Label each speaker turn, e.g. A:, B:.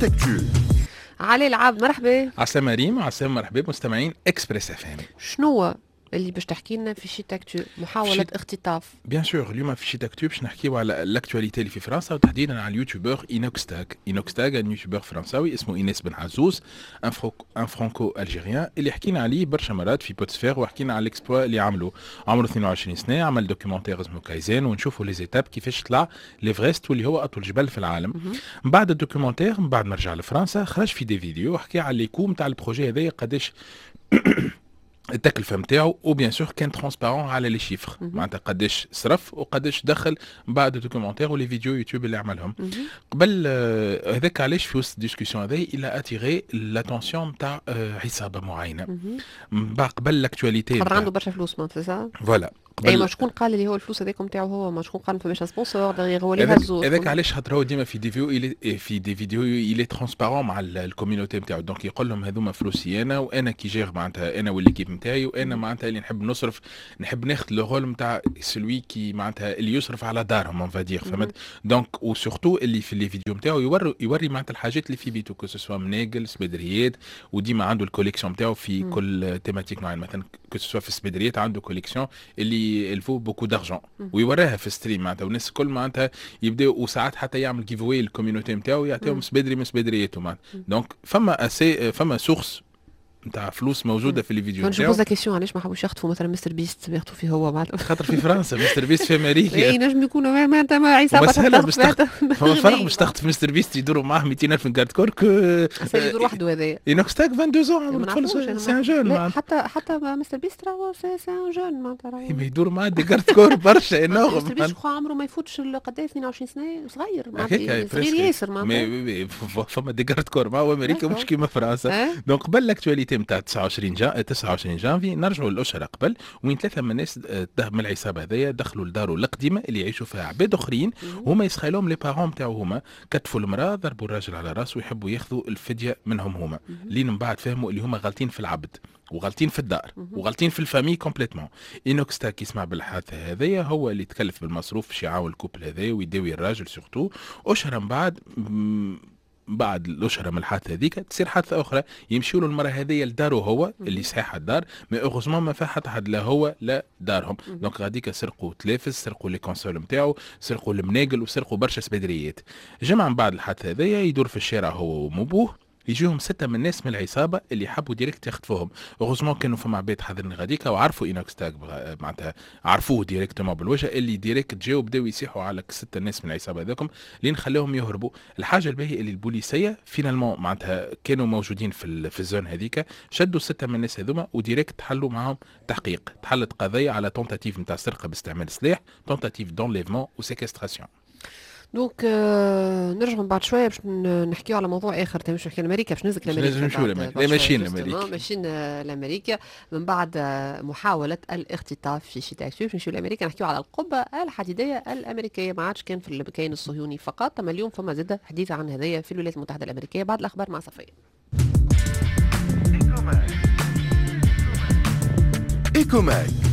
A: شيت اكتو.
B: علي العاب مرحبا.
C: عسلامة ريم، عسلامة مرحبا مستمعين اكسبريس اف ام.
B: شنو اللي باش تحكي لنا في شيت اكتو؟ محاولة اختطاف.
C: بيان سور اليوم في شيت اكتو باش نحكيو على الاكtualité اللي في فرنسا وتحديدا على اليوتيوبر اينوكستاك. اينوكستاك ان يوتيوبر فرنساوي اسمه ايناس بن عزوز، ان فرانكو الجيريان اللي حكينا عليه برشا مرات في بوتسفير، وحكينا على الاكسبوا اللي عملوا. عمره 22 سنه، عمل دوكيومنتير اسمه كايزان ونشوفوا لي زيتاب كيفاش طلع ليفرست واللي هو اطول جبل في العالم. من بعد الدوكيومنتير، من بعد ما رجع لفرنسا، خرج في دي فيديو وحكي على ليكو نتاع البروجي هذايا قداش التكلفه نتاعو، وبيان سور كان ترونسبارون على لي شيفر، معناتها قداش صرف وقداش دخل بعد الدوكيومنتير ولي فيديو يوتيوب اللي عملهم. قبل هذاك علاش في وسط الديسكسيون هذه الى اتيغي لاتونسيون نتاع عصابه معينه. قبل لاكتواليتي
B: خاطر عنده برشا فلوس معناتها صح؟
C: فوالا.
B: اي ما شكون قال اللي هو الفلوس هذاك نتاعو هو؟ ما شكون قال ما فماش سبونسور دغيغ هو اللي هزو؟
C: هذاك علاش خاطر هو ديما في دي فيديو يلي ترونسبارون مع الكوميونيتي نتاعو، دونك يقول لهم هذوما فلوسي انا، وانا كي جير معناتها انا والليكيب نتاعي، وانا معناتها اللي نحب نصرف، نحب ناخذ لو رول نتاع سلوي كي معناتها اللي يصرف على دارهم اون فادير، فهمت؟ دونك وسورتو اللي في لي فيديو نتاعو يوري معناتها الحاجات اللي في بيتو، كو سوا مناقل سبيدريات، وديما عنده الكوليكسيون نتاعو في كل تيماتيك معين. مثلا كو سوا في السبيدريات عنده كوليكسيون اللي الفو بوكو دارجون ويوراها في ستريم معناتها، والناس الكل معناتها يبداو، وساعات حتى يعمل جيف واي للكوميونيتي نتاعو يعطيهم سبيدري من سبيدرياتهم معناتها. دونك فما سورس نتاع فلوس موجوده في الفيديو
B: نتاعو. نجوز كيسيون علاش ما حبوش يخطفوا مثلا مستر بيست يخطفوا فيه هو بعد؟
C: خاطر في فرنسا مستر بيست في امريكا.
B: اي نجم يكونوا معناتها ما عصابه
C: فما فرق باش تخطف مستر بيست يدوروا معاه 200,000 من كارت كور
B: يدور وحده هذايا.
C: اينوكستاك 22 عمره طفل، سي ان جون.
B: حتى مستر بيست راهو سي ان جون معناتها
C: ما يدور معاه دي كارت كور برشا انوغ.
B: مستر بيست خو عمره ما يفوتش قداش 22 سنه، صغير معناتها صغير ياسر معناتها.
C: فما دي كارت كور معاه امريكا مش كيما فرنسا. دونك قبل الاكtualité نتاع 29 جانفي نرجعوا للأشهر قبل، وين ثلاثة من الناس من العصابة هذايا دخلوا لدارو القديمة اللي يعيشوا فيها عباد أخرين، وهما يسخيلهم لي بارون نتاعو، هما كتفوا المرأة، ضربوا الراجل على راسه ويحبوا ياخذوا الفدية منهم هما. لين من بعد فهموا اللي هما غالطين في العبد وغالطين في الدار وغالطين في الفامي كومبليتمون. اينوكستاك يسمع بالحادثة هذايا، هو اللي تكلف بالمصروف باش يعاون الكوبل هذايا ويداوي الراجل سورتو. أشهر من بعد الاشهر من الحادثه هذيك تصير حادثه اخرى، يمشيوا له المراه هذيا لداره هو اللي صحيحه الدار، مي اوغوزمون ما فيها حتى حد، لا هو لا دارهم. دونك غاديك سرقوا تلافز، سرقوا لي كونسول نتاعو، سرقوا المناقل، وسرقوا برشا سبيدريات. جمعه من بعد الحادثه هذيا يدور في الشارع هو ومبوه، يجيهم 6 من الناس من العصابه اللي حبوا ديريكت يخطفوهم. اوغوزمون كانوا فما عباد حاضرين غاديكا وعرفوا اينوكستاك معناتها عرفوه ديريكتومون بالوجه، اللي ديريكت جاوا بداو يصيحوا على 6 ناس من العصابه هذوكم لين خلاهم يهربوا. الحاجه الباهيه اللي البوليسيه فينالمون معناتها كانوا موجودين في الزون هذيك، شدوا 6 من الناس هذوما وديريكت تحلوا معاهم تحقيق، تحلت قضيه على تونتاتيف نتاع سرقه باستعمال سلاح، تونتاتيف دونليفمون وسيكستراسيون.
B: دونك نرجعوا من بعد شويه باش نحكيو على موضوع اخر، مش نحكي لامريكا، باش ننزل لامريكا. ماشيين لامريكا من بعد محاوله الاختطاف في شتاء باش نمشيو لامريكا، نحكيو على القبه الحديديه الامريكيه. ما عادش كان في الكيان الصهيوني فقط، اما اليوم فما زاد حديث عن هذايا في الولايات المتحده الامريكيه. بعد الاخبار مع صفيه.
A: ايكوماك